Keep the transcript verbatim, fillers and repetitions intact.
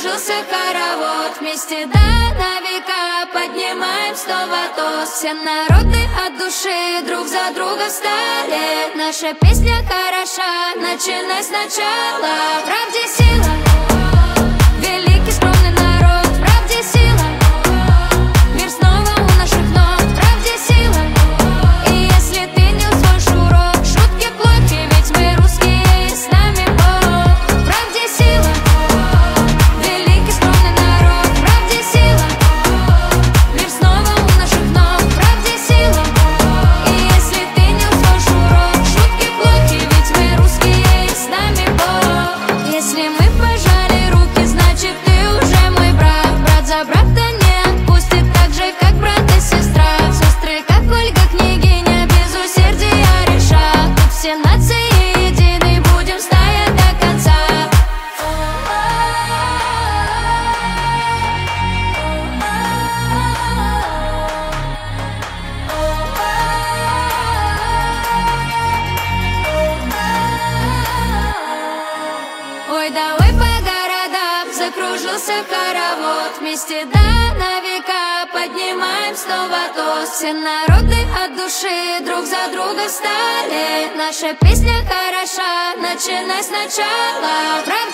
закружился хоровод. Вместе до на века поднимаем снова тост. Все народы от души друг за друга встали. Наша песня хороша, начинай сначала. В правде сила, великий скромный народ. В правде сила, мир снова у наших ног. В правде сила, и если ты не усвоишь урок, шутки плохи, ведь мы русские, и с нами Бог. В правде сила, великий скромный народ. В правде сила, мир снова у наших ног. В правде сила, и если ты не усвоишь урок, шутки плохи, ведь мы русские, и с нами Бог. Если мы пожали руки, значит ты уже мой брат. Брат за брата не отпустит, так же как брат и сестра. Сестры, как Ольга, княгиня, без усердия решат. Тут все нации едины, будем стоять до конца. Ой, давай по городам, закружился хоровод. Вместе до на века поднимаем снова тост. Все народы от души друг за друга встали. Наша песня хороша, начинай сначала. Правда